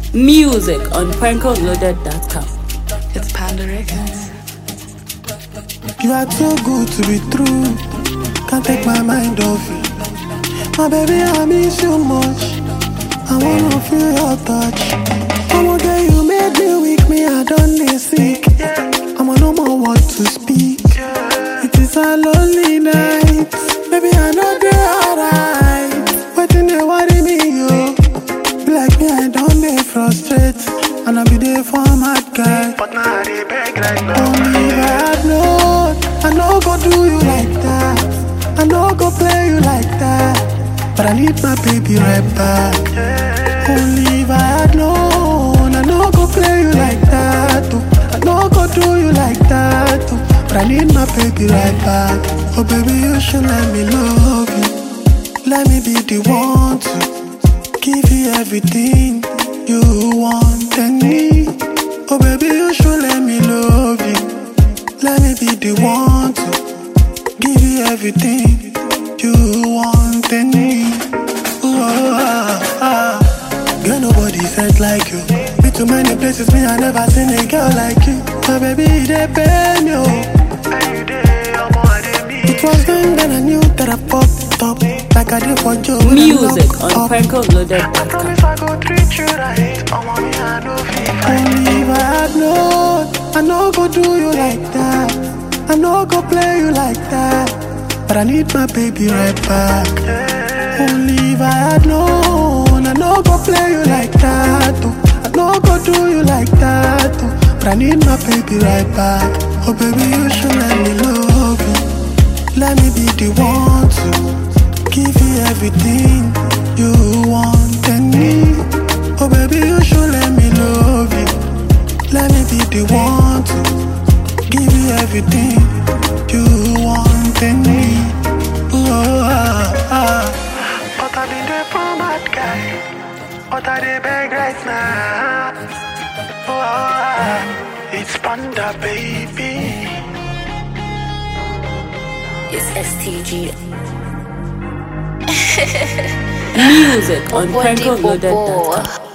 Music on PrankoLoaded.com. It's Panda Records. You are too good to be true. Can't take my mind off you. My baby, I miss you much. I wanna feel your touch. I'ma get you made me weak, me I don't need sick. I'ma no more what to speak. It is a lonely night. Baby, I know they alright. Waiting they worry me, yo. Be like me, I don't they frustrate. And I be there for a mad guy. But now they beg right now. Only if I had known, I know go do you like that. I know go play you like that. But I need my baby right back. Only if I had known, I know go play you like that too. I know go do you like that too. But I need my baby right back. Oh baby, you should let me love you. Let me be the one to give you everything you want and need. Oh baby, you should let me love you. Let me be the one to give you everything you want and need. Girl, nobody said like you. Been to many places, me I never seen a girl like you. My baby, they pay me, oh. It was then I knew that I popped up like I did for Joe. Music on PrankoLoaded.com. Promise I go treat you right. Oh mommy, I know Only if I had known, I know go do you like that. I know go play you like that. But I need my baby right back. Only if I had known, I know go play you like that too. I know go do you like that too. But I need my baby right back. Oh baby, you should let me love you. Let me be the one to give you everything you want and need. Oh baby, you should let me love you. Let me be the one to give you everything you want and need. But I been there for mad guy. But I dey beg right now. It's Panda, baby. It's STG. Music on Bobo. PrankoLoaded.com.